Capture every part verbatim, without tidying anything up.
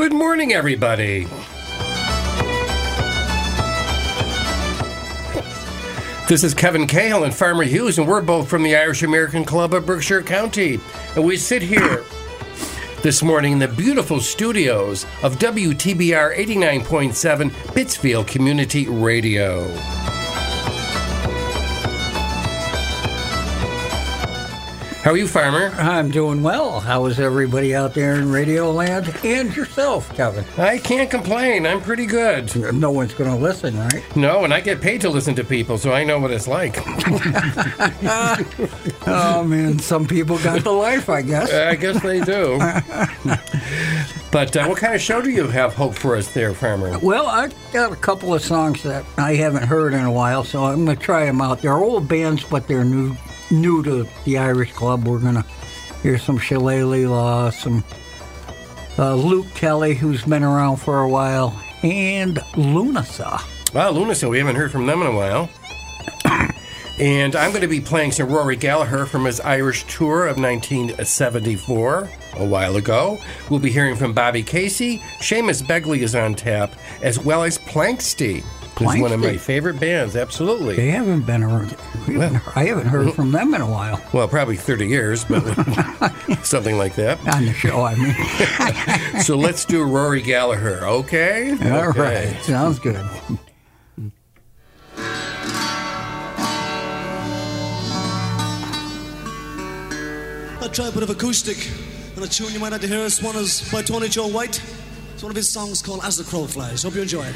Good morning, everybody. This is Kevin Cahill and Farmer Hughes, and we're both from the Irish American Club of Berkshire County. And we sit here this morning in the beautiful studios of W T B R eighty-nine point seven Pittsfield Community Radio. How are you, Farmer? I'm doing well. How is everybody out there in Radio Land? And yourself, Kevin? I can't complain. I'm pretty good. No one's going to listen, right? No, and I get paid to listen to people, so I know what it's like. Oh, man. Some people got the life, I guess. I guess they do. But uh, what kind of show do you have hope for us there, Farmer? Well, I got a couple of songs that I haven't heard in a while, so I'm going to try them out. They're old bands, but they're new new to the Irish Club. We're going to hear some Shillelagh Law, some uh, Luke Kelly, who's been around for a while, and Lunasa. Wow, Lunasa, we haven't heard from them in a while. And I'm going to be playing some Rory Gallagher from his Irish tour of nineteen seventy-four, a while ago. We'll be hearing from Bobby Casey. Seamus Begley is on tap, as well as Planxty. It's one of my favorite bands, absolutely. They haven't been around. Well, I haven't heard from them in a while. Well, probably thirty years, but something like that. On the show, I mean. So let's do Rory Gallagher, okay? All okay. right, sounds good. I'll try a bit of acoustic and a tune you might like to hear. This one is by Tony Joe White. It's one of his songs called As the Crow Flies. Hope you enjoy it.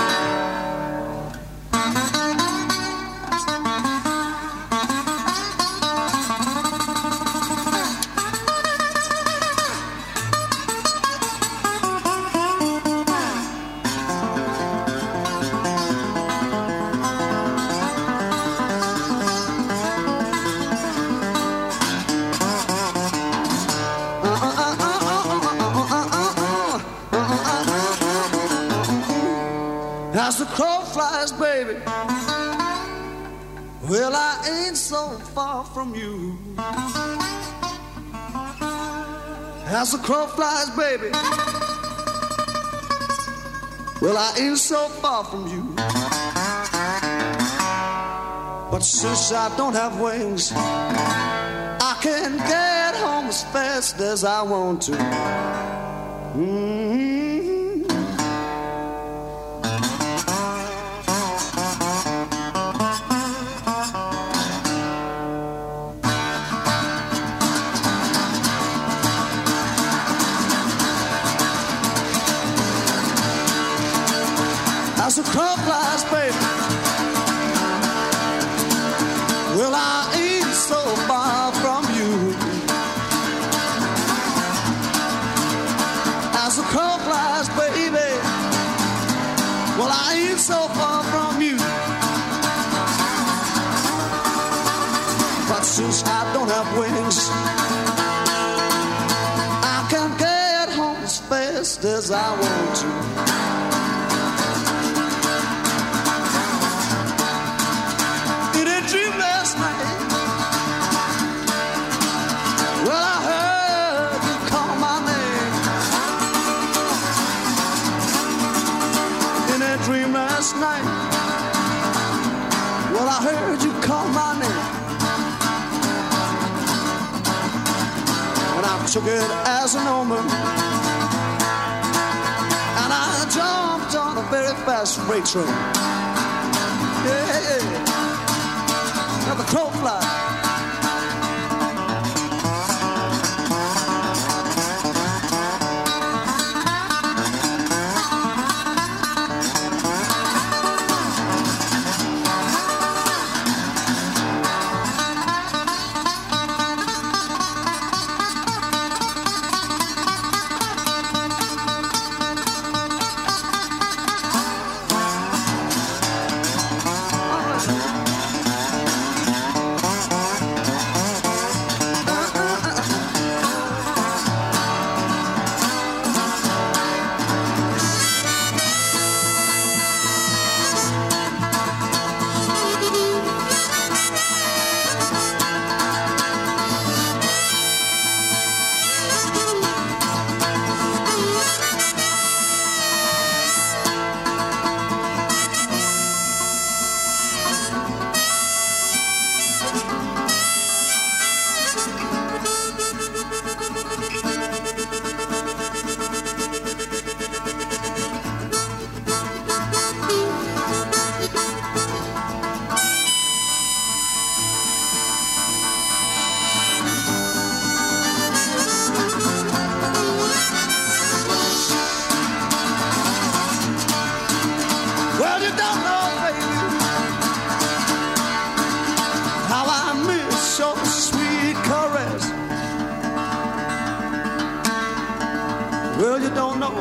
As the crow flies, baby, well, I ain't so far from you. As the crow flies, baby, well, I ain't so far from you. But since I don't have wings, I can get home as fast as I want to. Mm-hmm. As the crow flies, baby, well, I ain't so far from you. As the crow flies, baby, well, I ain't so far from you. But since I don't have wings, I can get home as fast as I want to. Last night, well, I heard you call my name, and I took it as an omen, and I jumped on a very fast freight train. Yeah, now the crow flies.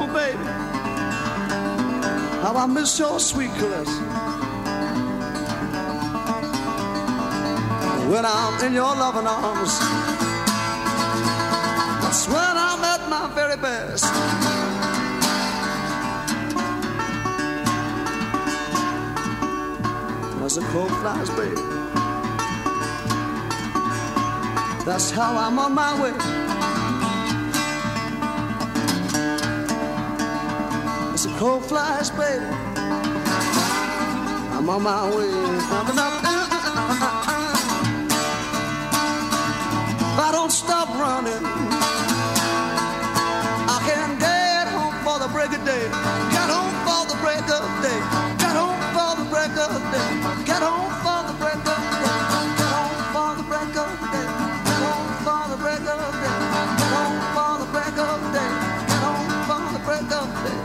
Oh, baby, how I miss your sweet caress. When I'm in your loving arms, that's when I'm at my very best. As the crow flies, baby, that's how I'm on my way. As the crow flies, baby, I'm on my way. If I don't stop running, I can get home for the break of day. Get home for the break of day. Get home for the break of day. Get home for the break of day. Get home for the break of day. Get home for the break of day. Get home for the break of day. Get home for the break of day.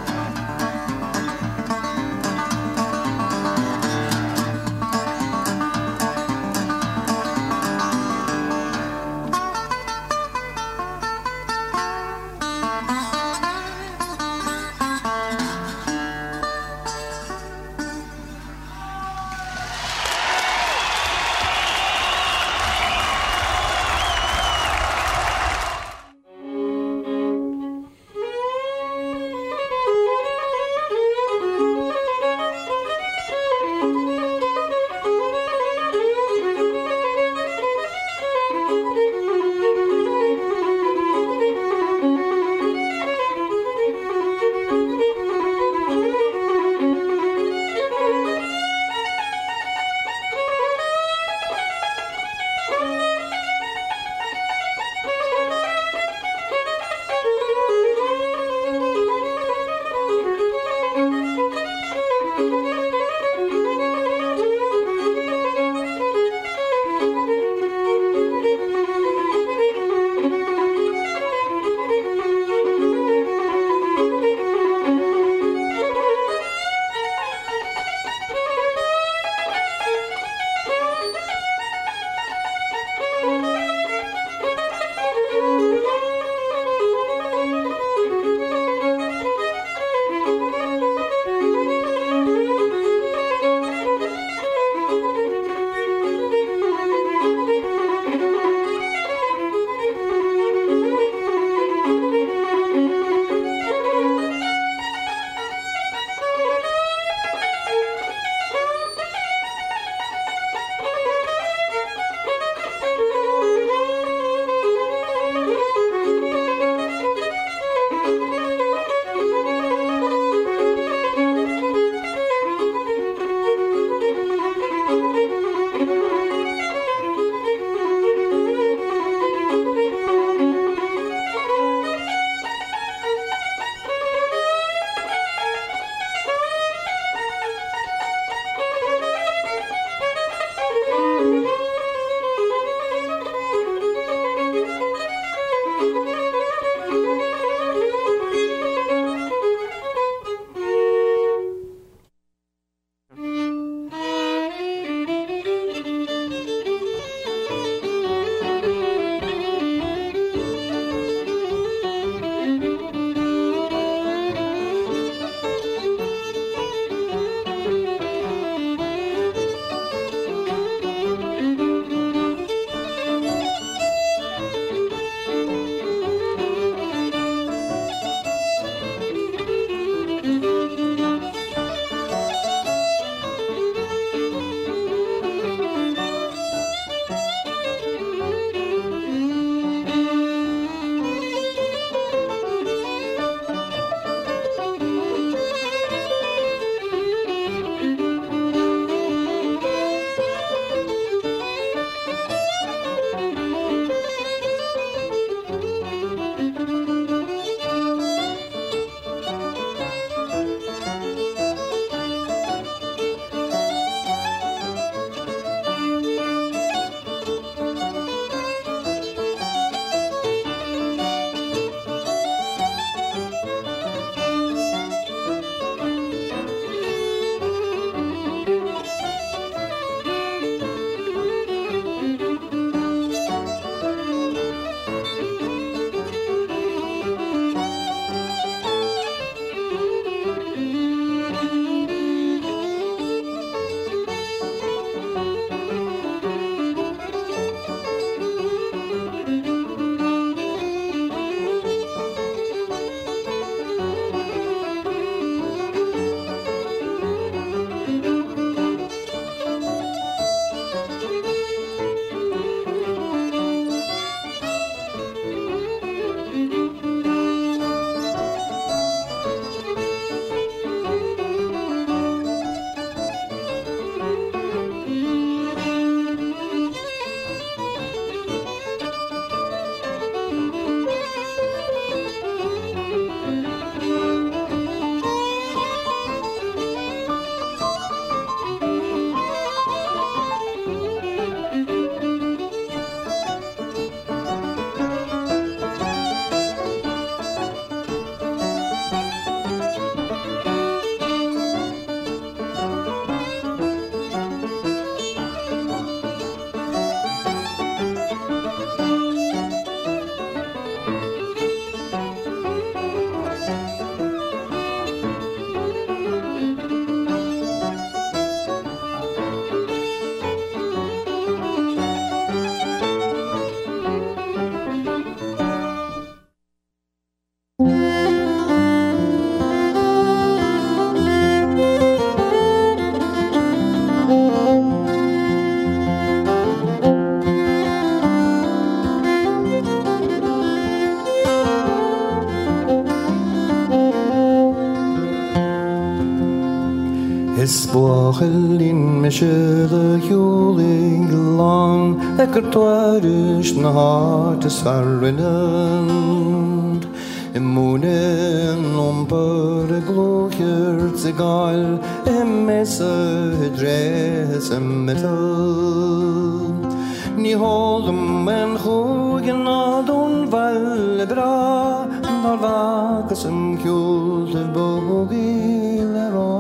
Mishe the Yuling long, Ecker Twarish na hart is Farrinand. Immunen omper glocher zigal, Emmesse hedres emmetal. Ni holdem en gogen adon valbra, Dar vakas em kjult av bogilera.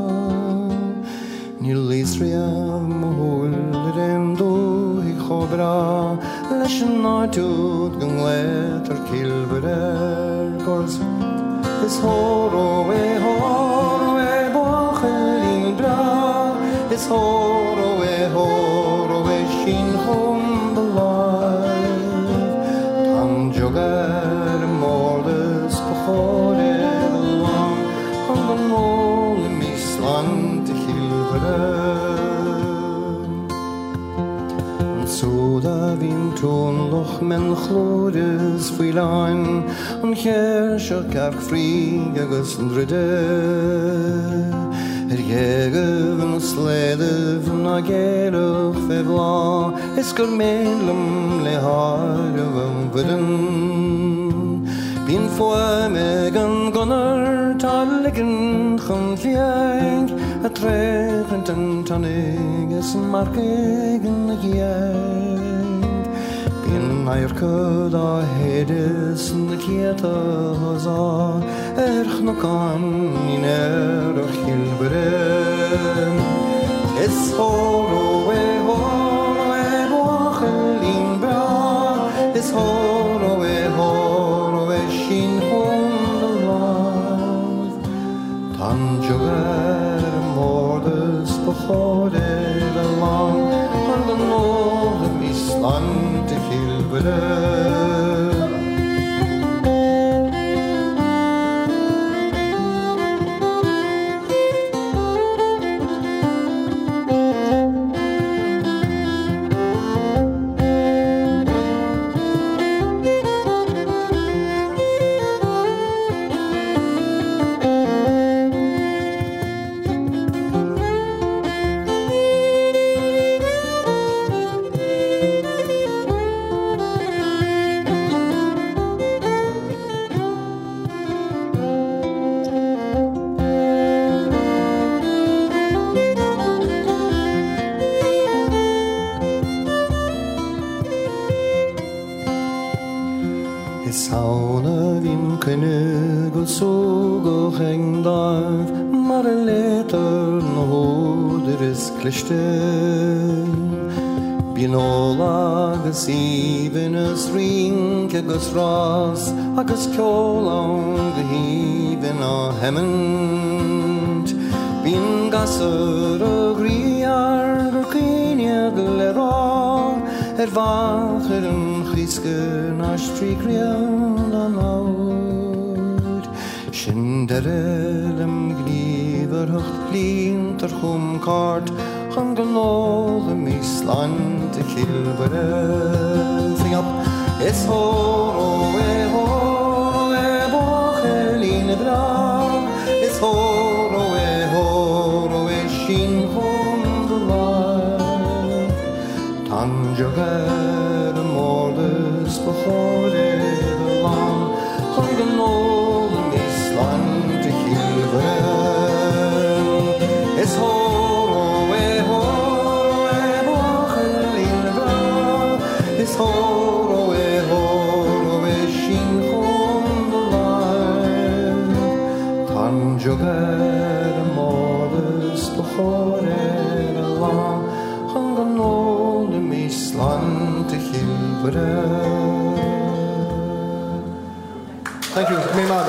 Ni lisria mohulder endo I khobra, Leshen natud gung letter kilberer gors. Is horo e horo e bochelin bra, Is horo e horo e shin hom belive. Tan jogar mordes bechore lang, An den mol in misland te kilberer. So da vin tron loch men chlores fuilain, An cherscher kerk frig agus drede. Er gegeven slede van a gerach febla, Is gur melum le har van vuden. Bin foe megan gunnar talligen chun fiang, A trefent en tannig is markegen a giang. Bin air kud a hedes na kieta hoza, Erch no kan in erch hilberen. Is horo e horo e bochelin bra, Is horo e horo e shin hondelav. Tan jogar mordes bechore de lang, An den node misland te hilberen. Binola even us ring agus ras agus kol on the heaven a hemmend bin gasser a griar gurkinia glera er wacher en chiske na strikrian an oud Shinderelem gliver hocht glint er chum kart An genol im Island te kilbere. Sing up, is horo e horo e bochelin bra, is horo e horo e shin hondelav. Tan jogar mordes bechore de lang, An genol im Island te kilbere. Is horo horo e horo e shin hondelav. Tan jogar mordes bechore de lang, An genol im Island te hilbere. Thank you, my mother.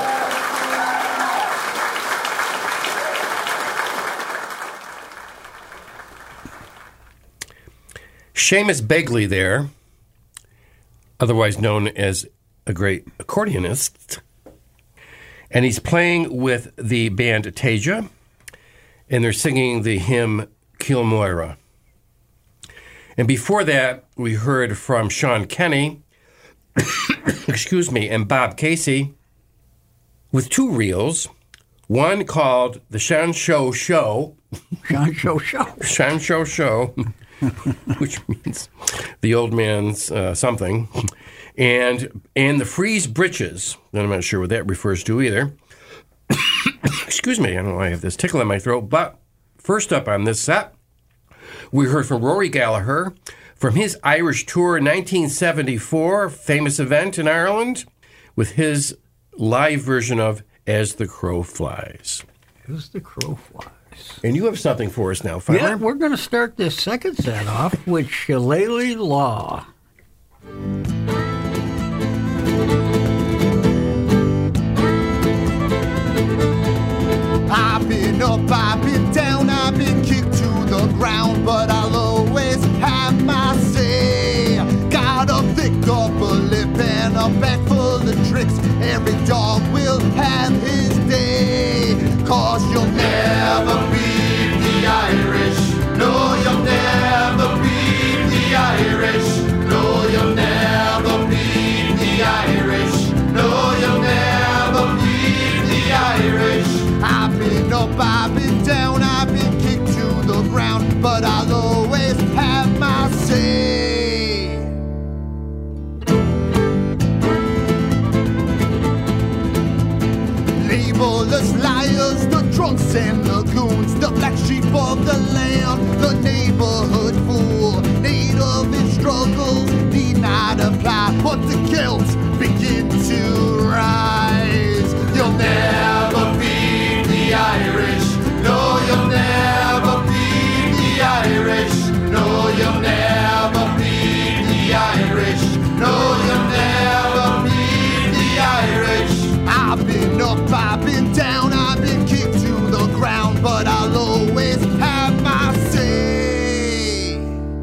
Seamus Begley there, otherwise known as a great accordionist, and he's playing with the band Tasia, and they're singing the hymn Kilmoira. And before that, we heard from Sean Kenny, excuse me, and Bob Casey with two reels, one called The Sean Show Show, Sean Show Show. Sean Show Show, which means the old man's uh, something. And and the Freeze Britches, I'm not sure what that refers to either. Excuse me, I don't know why I have this tickle in my throat. But first up on this set, we heard from Rory Gallagher from his Irish tour in nineteen seventy-four, famous event in Ireland, with his live version of As the Crow Flies. As the Crow Flies. And you have something for us now, Farmer. Yeah, we're going to start this second set off with Shillelagh Law. I've been up, I've been down, I've been kicked to the ground, but I'll always have my say. Got a thick upper lip and a back full of tricks. Every dog will have his day. Cause you'll never beat the Irish. No, you'll never beat the Irish. No, you'll never beat the Irish. No, you'll never beat the Irish. I've been up, I've been down, I've been kicked to the ground, but I'll always have my say. Labelless liars, the drunks and the goons, the black sheep of the land, the neighborhood fool. Native in struggles need not apply, but the guilt begin to rise. You'll never beat the Irish. No, you'll never beat the Irish. No, you'll never beat the Irish. No, you'll never beat the Irish. I've been up, I've been down, I've been kicked to the ground, but I'll always have my say.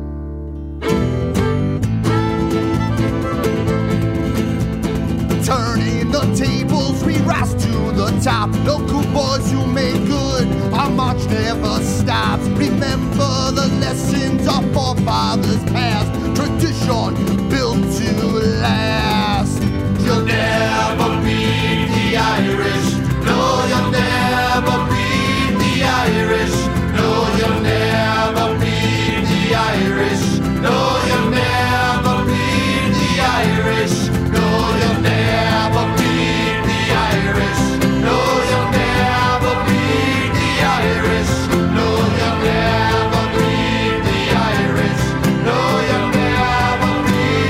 Turning the tables, we rise to the top. Local boys who make good, our march never stops. Remember the lessons our forefathers passed. Tradition built to last. You'll never beat the Irish. No, you'll never beat the Irish. No, you'll never beat the Irish. No, you'll never beat the Irish. No, you'll never beat the Irish. No, you'll never beat the Irish. No, you'll never beat the Irish. No, you'll never beat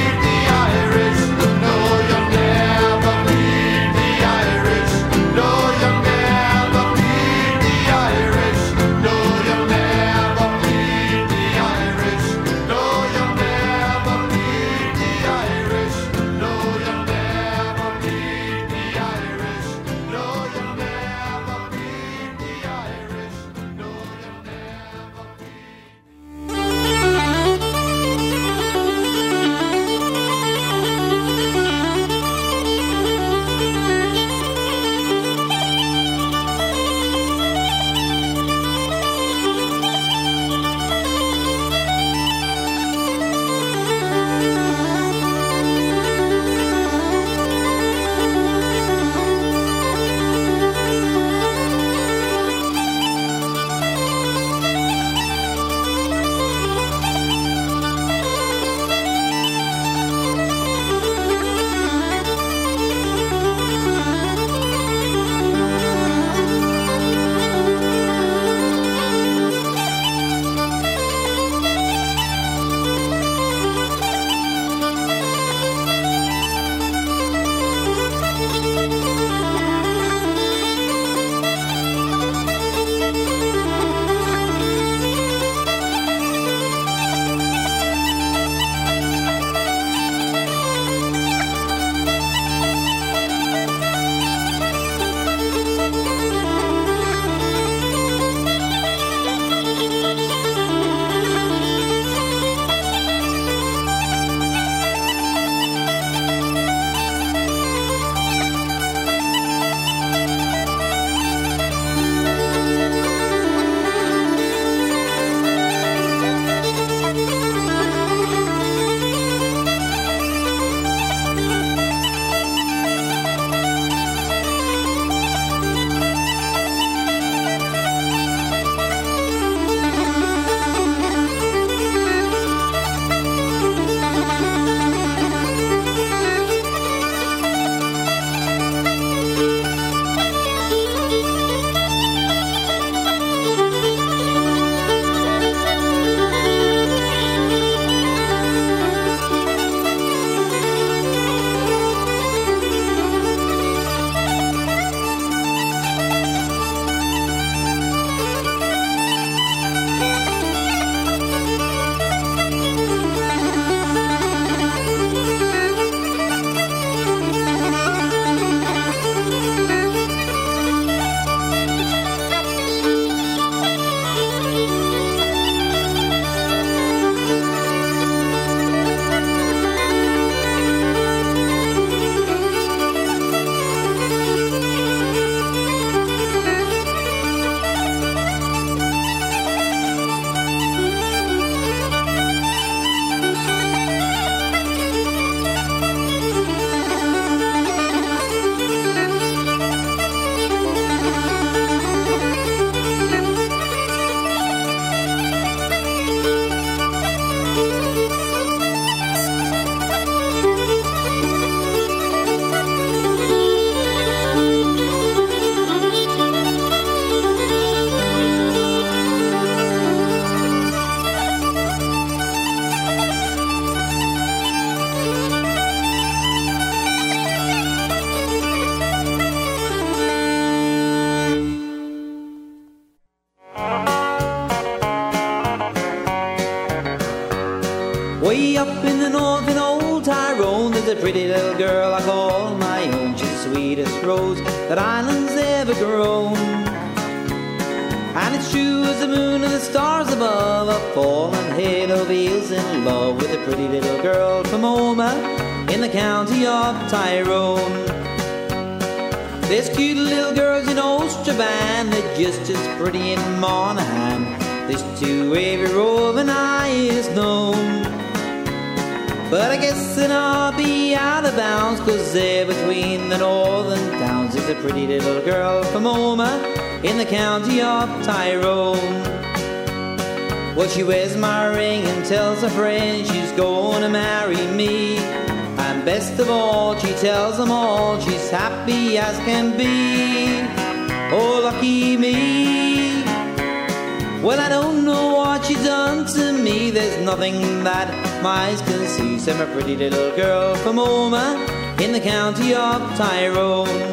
Way up in the north in old Tyrone, there's a pretty little girl I call my own. She's the sweetest rose that island's ever grown. And it's true as the moon and the stars above, a fallen head of eels in love with a pretty little girl from Omagh in the county of Tyrone. There's cute little girls in Ostraban, they're just as pretty in Monaghan. There's two every roving eye is known. But I guess that I'll be out of bounds, 'cause there between the northern towns is a pretty little girl from Omagh in the county of Tyrone. Well, she wears my ring and tells her friends she's gonna marry me. And best of all, she tells them all she's happy as can be. Oh, lucky me. Well, I don't know what she's done to me. There's nothing that my eyes can see. So I'm a pretty little girl from Omagh in the county of Tyrone.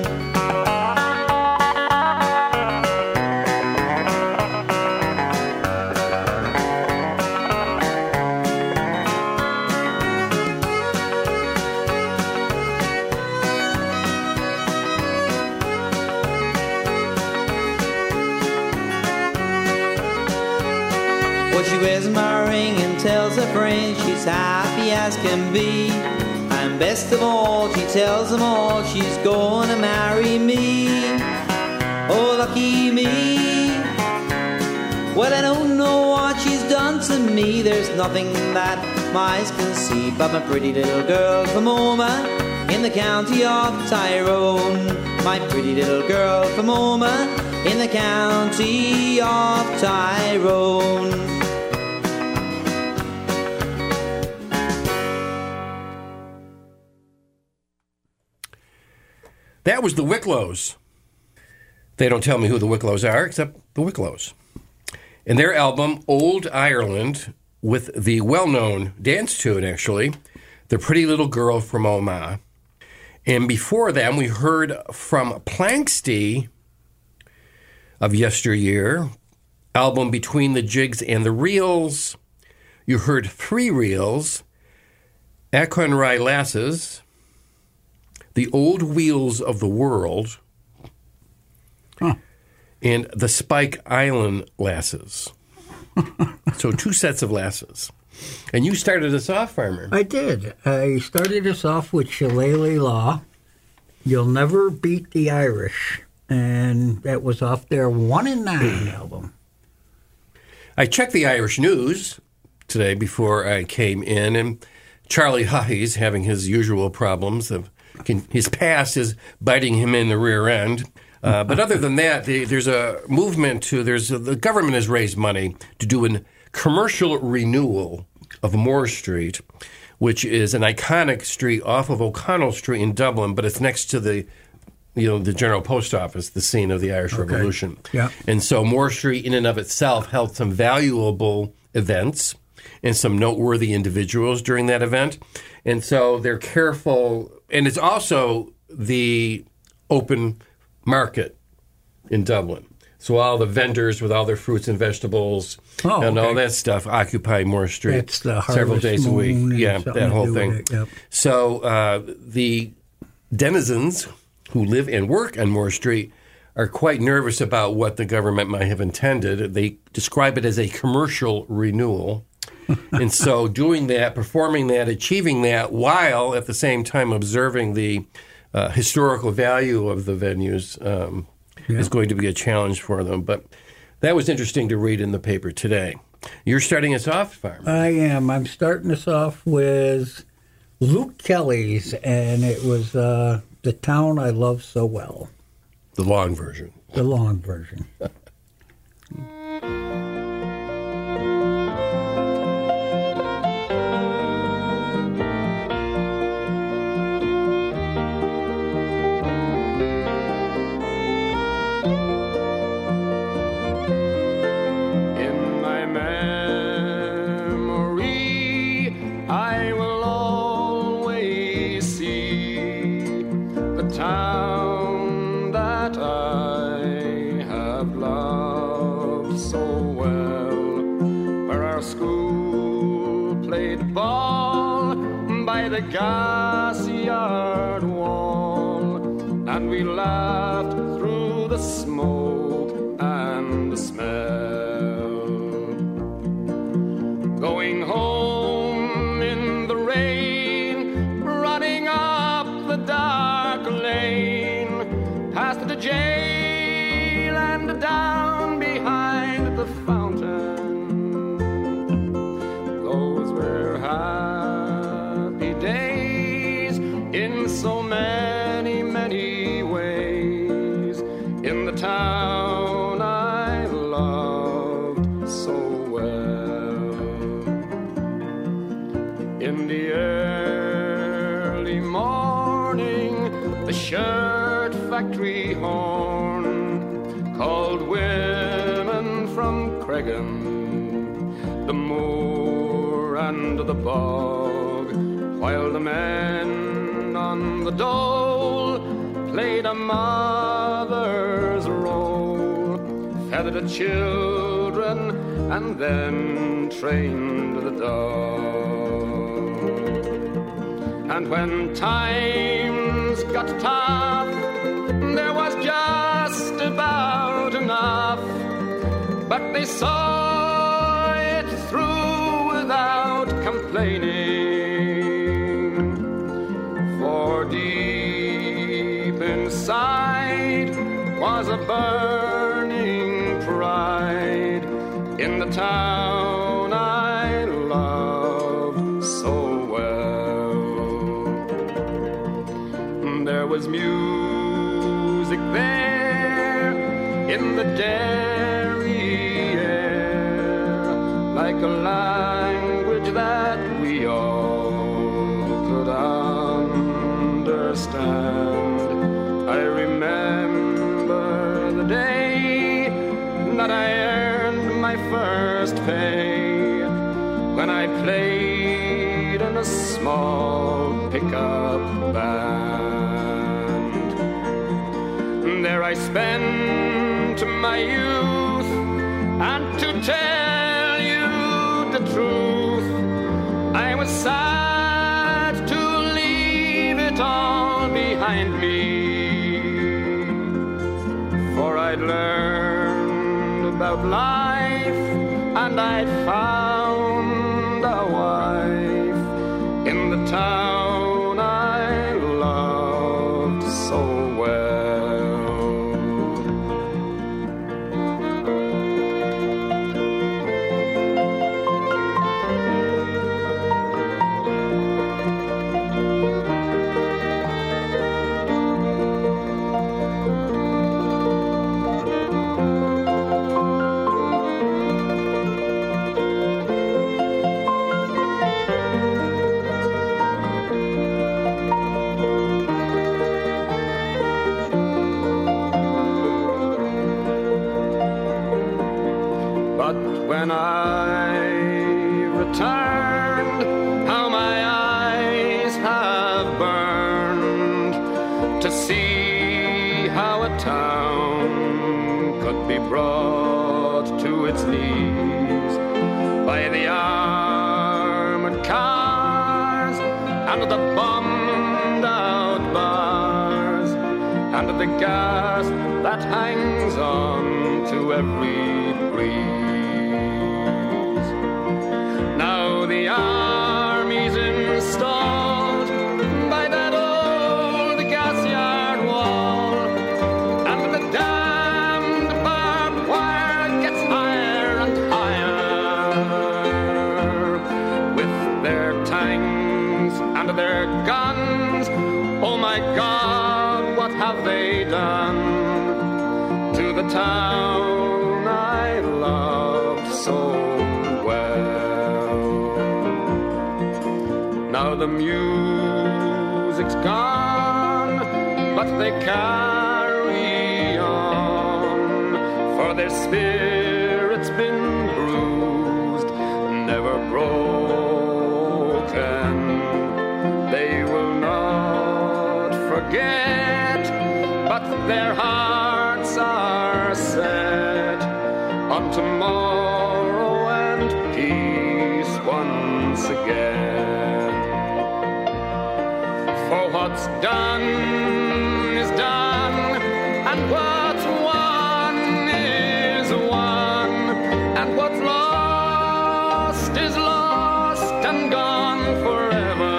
She wears my ring and tells her friends she's happy as can be. And best of all, she tells them all she's gonna marry me. Oh, lucky me. Well, I don't know what she's done to me. There's nothing that my eyes can see. But my pretty little girl from Omagh in the county of Tyrone. My pretty little girl from Omagh in the county of Tyrone. That was the Wicklows. They don't tell me who the Wicklows are, except the Wicklows. And their album, Old Ireland, with the well-known dance tune, actually, The Pretty Little Girl from Omagh. And before them, we heard from Planxty of yesteryear, album Between the Jigs and the Reels. You heard Three Reels, Aconrai Lasses, The Old Wheels of the World, huh. and the Spike Island Lasses. So two sets of lasses. And you started us off, Farmer. I did. I started us off with Shillelagh Law, You'll Never Beat the Irish, and that was off their One in Nine album. I checked the Irish news today before I came in, and Charlie Huffy's having his usual problems of Can, his past is biting him in the rear end. Uh, but other than that, the, there's a movement to, there's a, the government has raised money to do a commercial renewal of Moore Street, which is an iconic street off of O'Connell Street in Dublin, but it's next to the, you know, the General Post Office, the scene of the Irish okay. Revolution. Yeah. And so Moore Street in and of itself held some valuable events and some noteworthy individuals during that event. And so they're careful. And it's also the open market in Dublin. So all the vendors with all their fruits and vegetables oh, and okay. all that stuff occupy Moore Street That's the several days a week. Yeah, that whole thing. It, yep. So uh, the denizens who live and work on Moore Street are quite nervous about what the government might have intended. They describe it as a commercial renewal. And so doing that, performing that, achieving that, while at the same time observing the uh, historical value of the venues um, yeah. is going to be a challenge for them. But that was interesting to read in the paper today. You're starting us off, Farmer. I am. I'm starting us off with Luke Kelly's, and it was uh, The Town I Love So Well. The long version. The long version. School play played ball by the gas yard wall, and we laughed through the smoke and the smell. Going home in the rain, running up the dark lane, past the jail and down behind the fountain. Those were happy days in so many, many ways, in the town I loved so well. In the early morning, the shirt factory horn called women from Cregan, the moor and the bog, while the men on the dole played a mother's role, fed the children and then trained the dog. And when times got tough, there was just about enough, but they saw it through without complaining. For deep inside was a burning pride in the town I loved so well. There was music there in the dairy air, like a language that we all could understand. I remember the day that I earned my first pay, when I played in a small pickup band. There I spent my youth, and to tell you the truth, I was sad to leave it all behind me. For I'd learned about life, and I'd found a wife in the town I loved so well. When I returned, how my eyes have burned to see how a town could be brought to its knees by the armored cars and the bombed out bars and the gas that hangs on to every breeze. Now the army's installed by that old gas yard wall, and the damned barbed wire gets higher and higher. With their tanks and their guns, oh my God, what have they done to the town I loved so well? Now the music's gone, but they carry on, for their spirit's been bruised, never broken. They will not forget, but their hearts are set on tomorrow and peace once again. what's done is done, and what's won is won, and what's lost is lost and gone forever.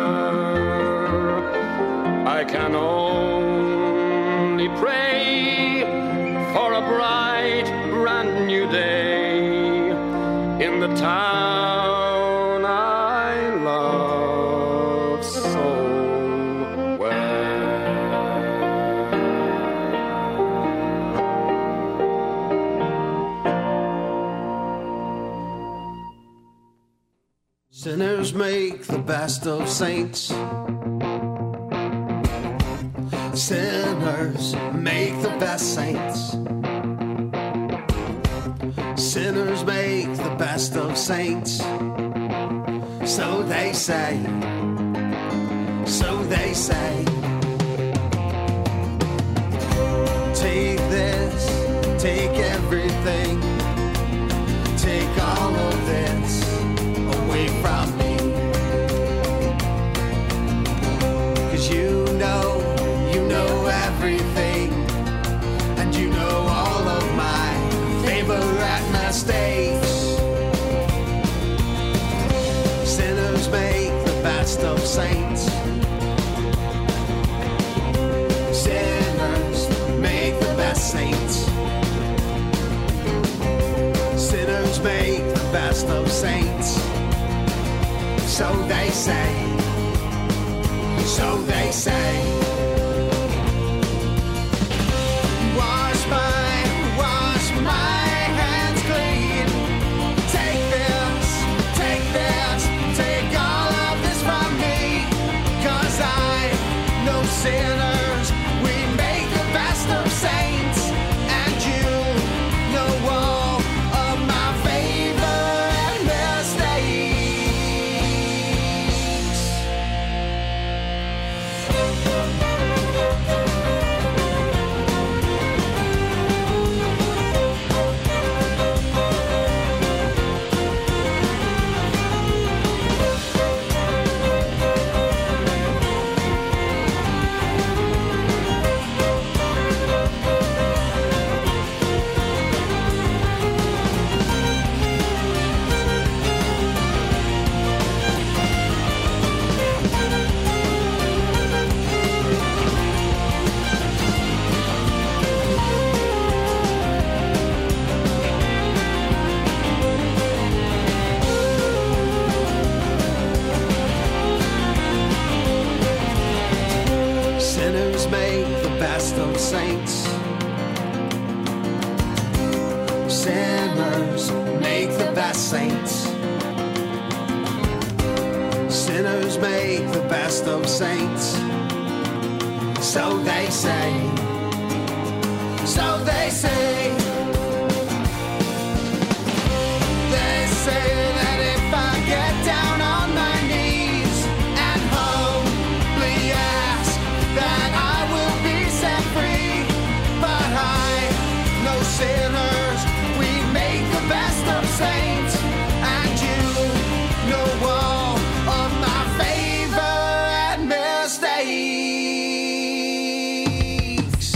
I can only pray for a bright, brand new day in the town I love so well. Sinners make the best of saints. Sinners make the best saints. Sinners make the best of saints. So they say, so they say. Take this, take everything, take all of this away from me. 'Cause you know, you know everything, and you know all of my favorite mistakes. Sinners make the best of saints. Sinners make the best saints. Sinners make the best of saints. So they say, so they say. Wash my, wash my hands clean. Take this, take this, take all of this from me. 'Cause I know sinners, we make the best of saints. And you know all of my favorite mistakes. Sinners make the best of saints. Sinners make the best saints. Sinners make the best of saints. So they say, so they say. They say that if I get down on my knees and humbly ask, that I will be set free. But I know sinners, we make the best of saints. And you know all of my favorite mistakes.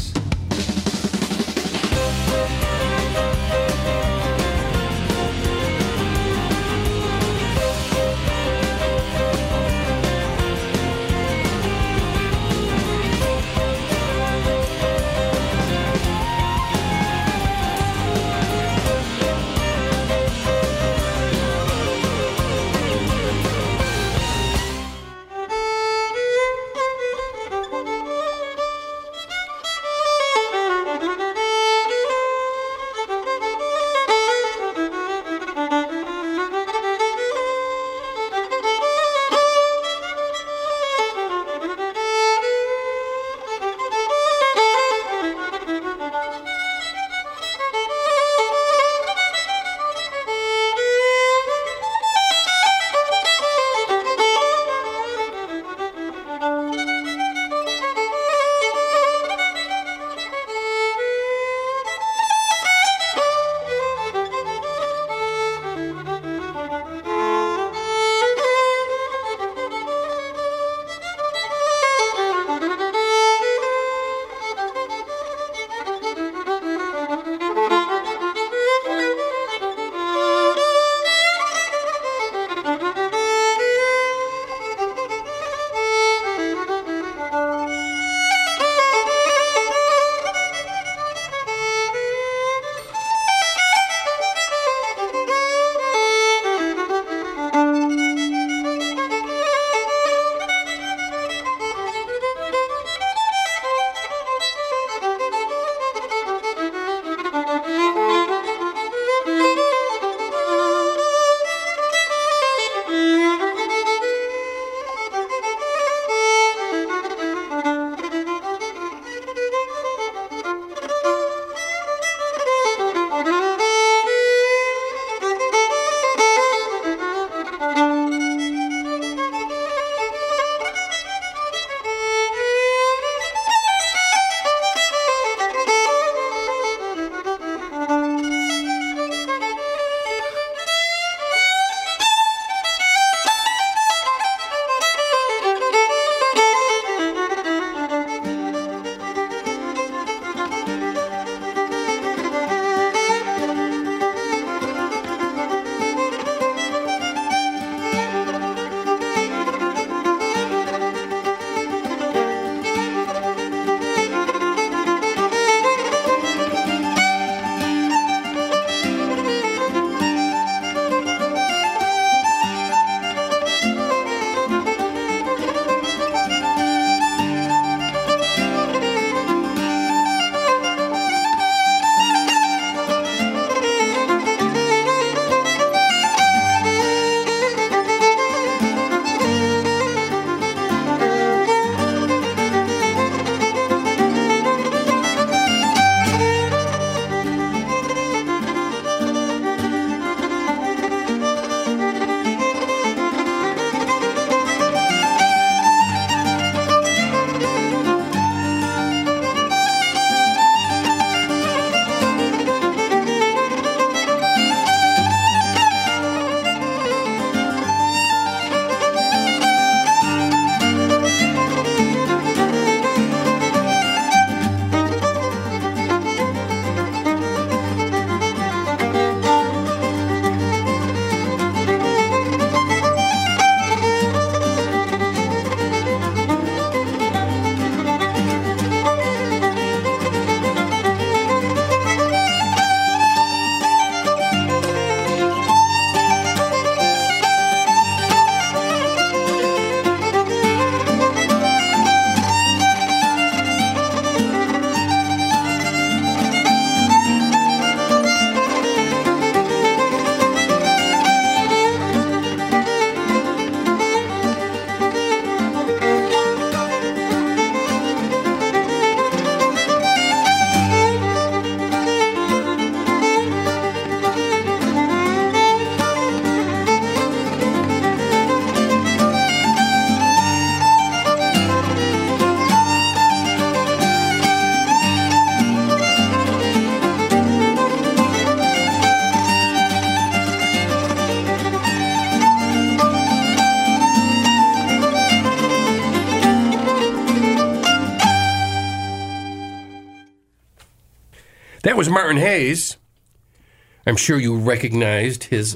That was Martin Hayes. I'm sure you recognized his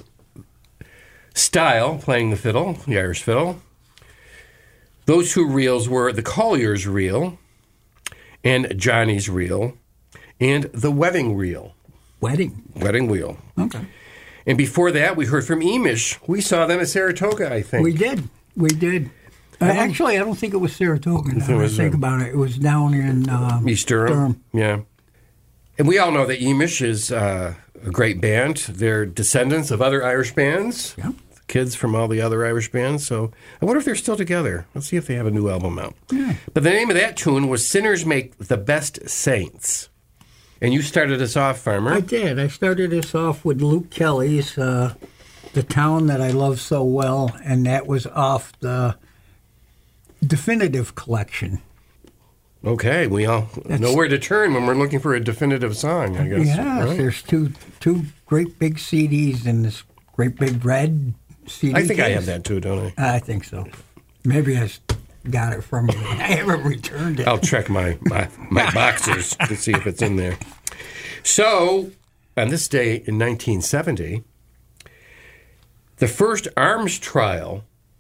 style playing the fiddle, the Irish fiddle. Those two reels were the Collier's reel and Johnny's reel and the wedding reel. Wedding? Wedding wheel. Okay. And before that, we heard from Emish. We saw them at Saratoga, I think. We did. We did. Uh, actually, I don't think it was Saratoga. Now It was, I think uh, about it. It was down in uh, East Durham. Durham. Yeah. And we all know that Emish is uh, a great band. They're descendants of other Irish bands. Yeah. Kids from all the other Irish bands. So I wonder if they're still together. Let's see if they have a new album out. Yeah. But the name of that tune was Sinners Make the Best Saints. And you started us off, Farmer. I did. I started this off with Luke Kelly's uh, The Town That I Love So Well, and that was off the Definitive Collection. Okay, we all That's- know where to turn when we're looking for a definitive song, I guess. Yes, right? there's two two great big C Ds in this great big red C D I think I case. have that too, don't I? I think so. Maybe I s- got it from you. I haven't returned it. I'll check my, my, my boxers to see if it's in there. So, on this day in nineteen seventy, the first arms trial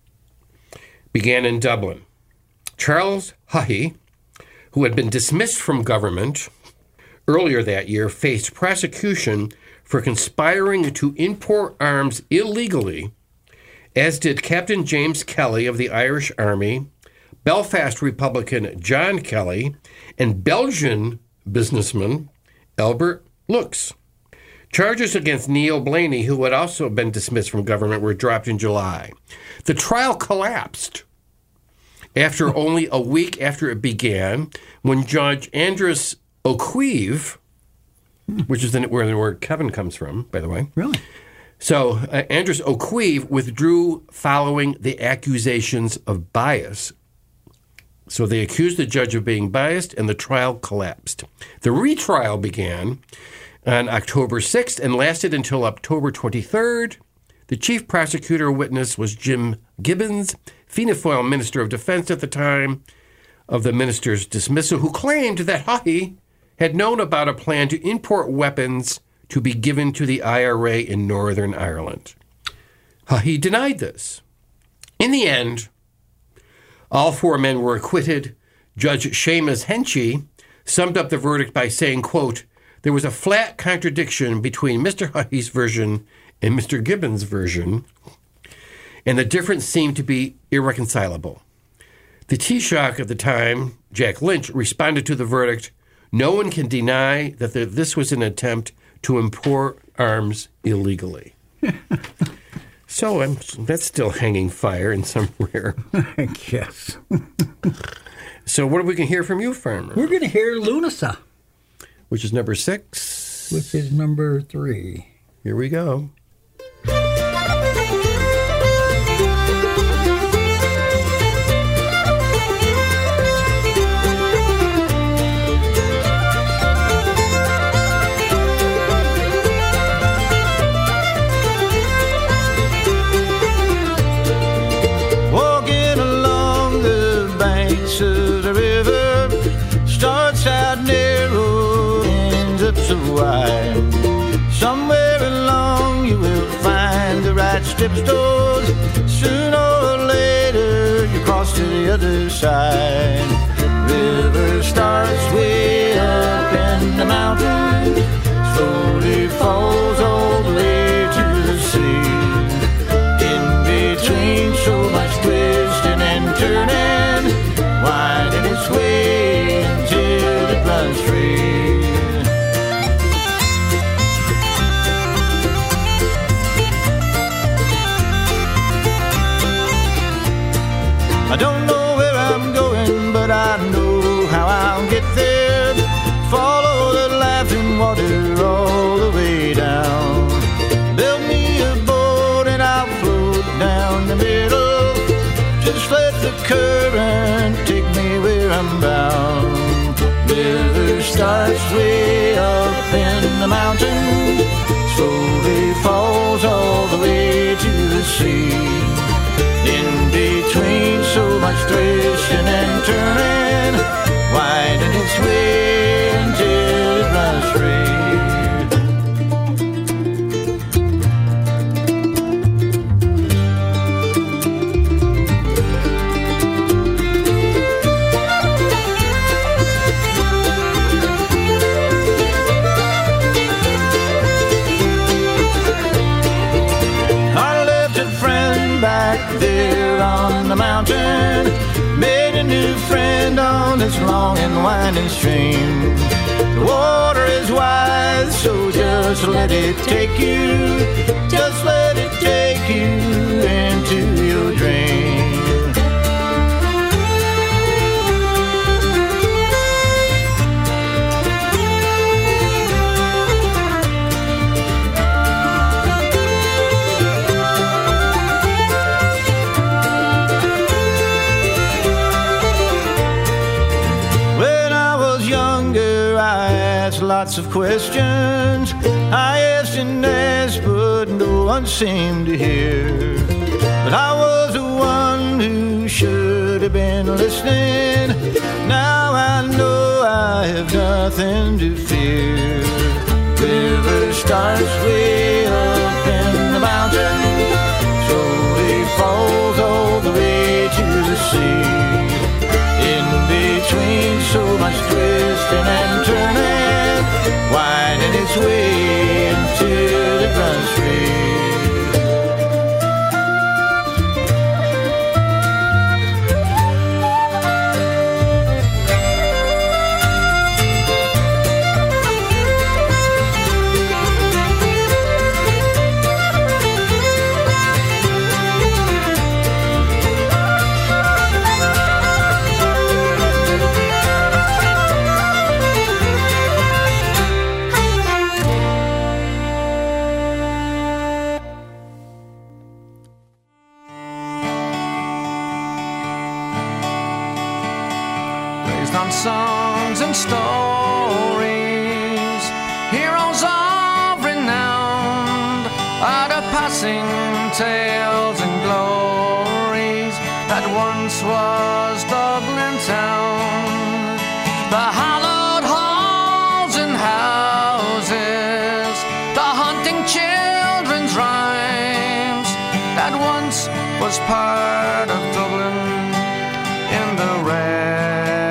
began in Dublin. Charles Haughey, who had been dismissed from government earlier that year, faced prosecution for conspiring to import arms illegally, as did Captain James Kelly of the Irish Army, Belfast Republican John Kelly, and Belgian businessman Albert Lux. Charges against Neil Blaney, who had also been dismissed from government, were dropped in July. The trial collapsed after only a week after it began, when Judge Andrus O'Keefe, which is the, where the word Kevin comes from, by the way. Really? So uh, Andrus O'Keefe withdrew following the accusations of bias. So they accused the judge of being biased, and the trial collapsed. The retrial began on October sixth and lasted until October twenty-third. The chief prosecutor witness was Jim Gibbons, Fianna Fáil Minister of Defense at the time of the minister's dismissal, who claimed that Haughey had known about a plan to import weapons to be given to the I R A in Northern Ireland. Haughey denied this. In the end, all four men were acquitted. Judge Seamus Henchy summed up the verdict by saying, quote, "There was a flat contradiction between Mister Haughey's version and Mister Gibbons' version, and the difference seemed to be irreconcilable." The Taoiseach at the time, Jack Lynch, responded to the verdict, "No one can deny that the, this was an attempt to import arms illegally." So um, that's still hanging fire in somewhere. I guess. So what are we going to hear from you, Farmer? We're going to hear Lunasa, Which is number six. which is number three. Here we go. Walking along the banks of the river, starts out narrow, ends up so wide. Somewhere along you will find the right strip stores. Sooner or later you cross to the other side. River starts way up in the mountains, slowly falls all the way to the sea. In between so much twisting and turning, winding its way until it runs free. I don't know where I'm going, but I know how I'll get there. Follow the laughing water all the way down. Build me a boat and I'll float down the middle. Just let the current take me where I'm bound. River starts way up in the mountains, slowly falls all the way to the sea. In between so much twisting and turning, winding its way until it runs free. the mountain. Made a new friend on this long and winding stream. The water is wide, so just let it take you. Just let it take you into your dream. Lots of questions I asked and asked, but no one seemed to hear. But I was the one who should have been listening. Now I know I have nothing to fear. River starts way up in the mountain, slowly falls all the way to the sea. In between so much twisting and turning, winding its way into the Grand Street. On songs and stories, heroes of renown, are the passing tales and glories that once was Dublin town. The hallowed halls and houses, the haunting children's rhymes, that once was part of Dublin in the red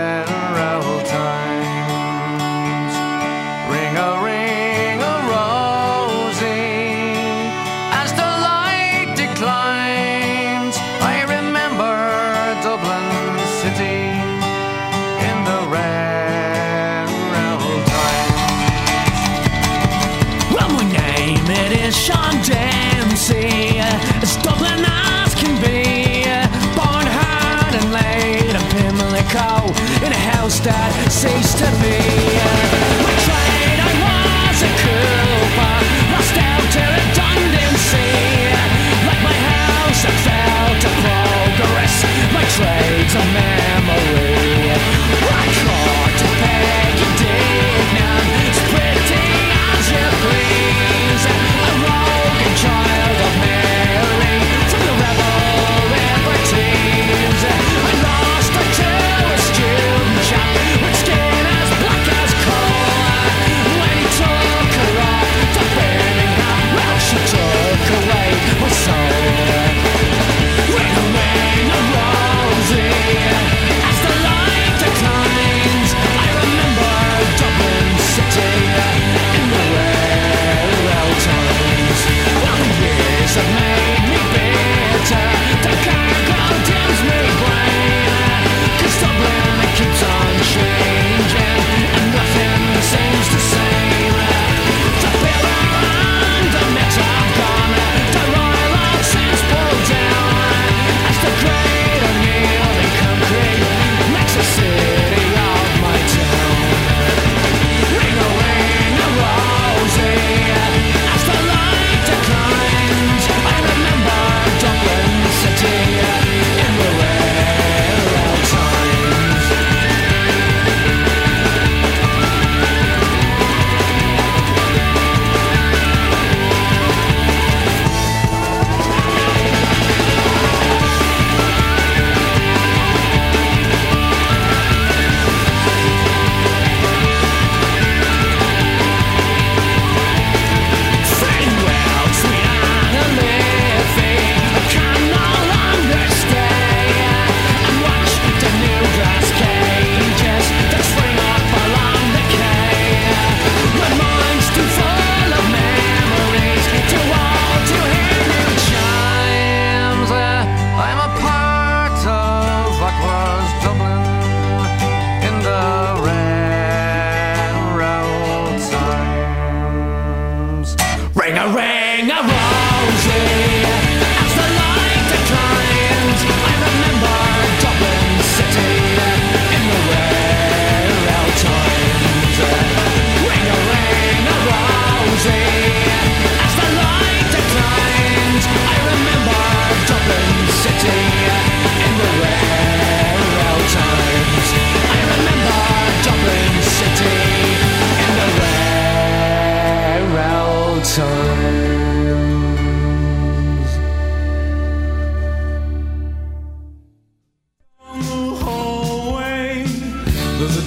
Sean Dempsey, as Dublin as can be, born hard and late in Pimlico, in a house that ceased to be. My trade, I was a cooper, lost out to redundancy. Like my house, I fell to progress, my trade's a memory. I caught a peg indignant, as pretty as you please. Child of Mary, from the rebel libertines. I lost her to a student chap with skin as black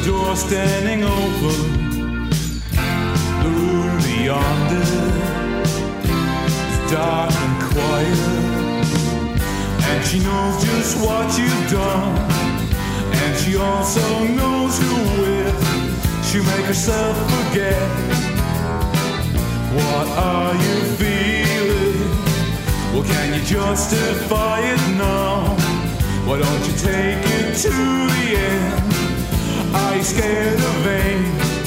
door standing open, the room beyond it is dark and quiet, and she knows just what you've done, and she also knows who with she'll make herself forget. What are you feeling? Well, can you justify it now? Why don't you take it to the end? Are you scared of vain?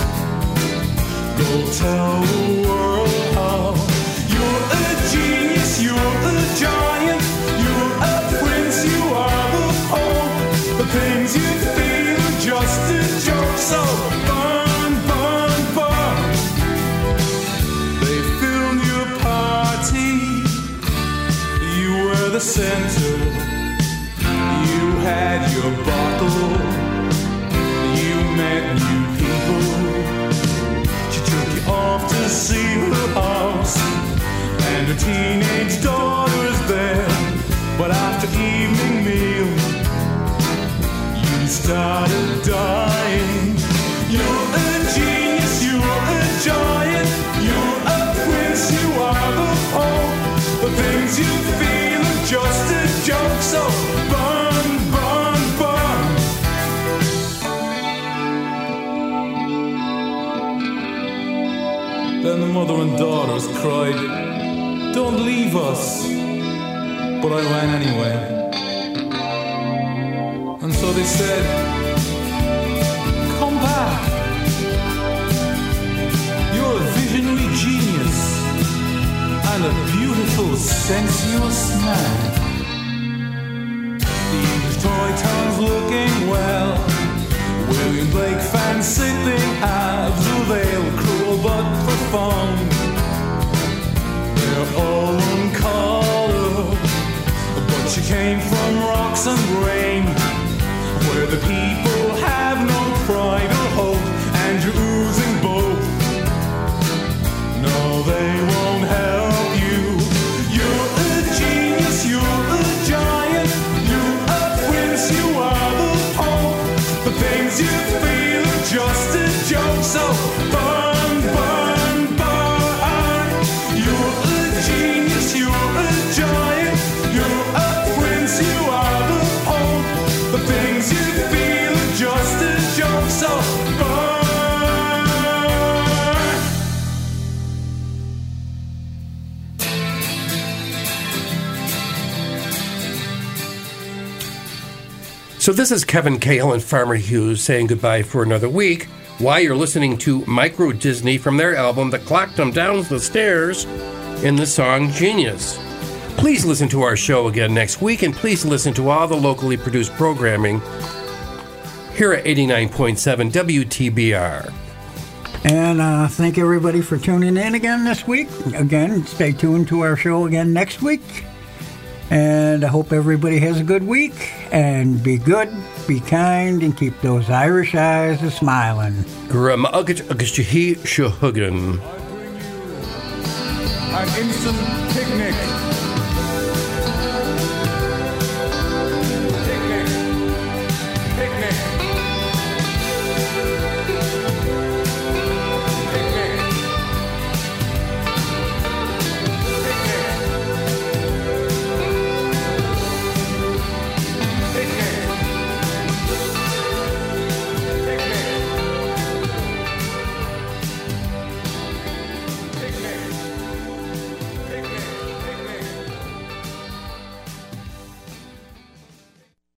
Go tell the world how you're a genius, you're a giant, you're a prince, you are the hope. The things you feel are just a joke, so burn, burn, burn. They filmed your party, you were the center. You had your bottle, you met new people. She took you off to see her house, and her teenage daughter's there. But after evening meal, you started dying. You're a genius, you're a giant, you're a prince, you are the hope. The things you feel are just a joke, so burn, burn, burn. Then the mother and daughters cried, don't leave us. But I ran anyway. And so they said, come back. You're a visionary genius and a beautiful, sensuous man. The English toy town's looking well. William Blake fans sitting abs of ale, cruel but profound. They're all one color, but she came from rocks and rain, where the people have no pride or hope, and you're oozing both. No, they won't help you. You're a genius, you're a giant, you're a prince, you are the hope. The things you feel are just a joke, so burn, burn, burn. You're a genius, you're a giant, you're a prince, you are the hope. The things you feel are just a joke, so burn. So this is Kevin Cahill and Farmer Hughes saying goodbye for another week, while you're listening to Micro Disney from their album The Clock Come Down the Stairs in the song Genius. Please listen to our show again next week, and please listen to all the locally produced programming here at eighty-nine point seven W T B R. And uh, thank everybody for tuning in again this week. Again, stay tuned to our show again next week. And I hope everybody has a good week. And be good, be kind, and keep those Irish eyes a smiling. Ram Ugget Ugget Shahi Shahugan. An instant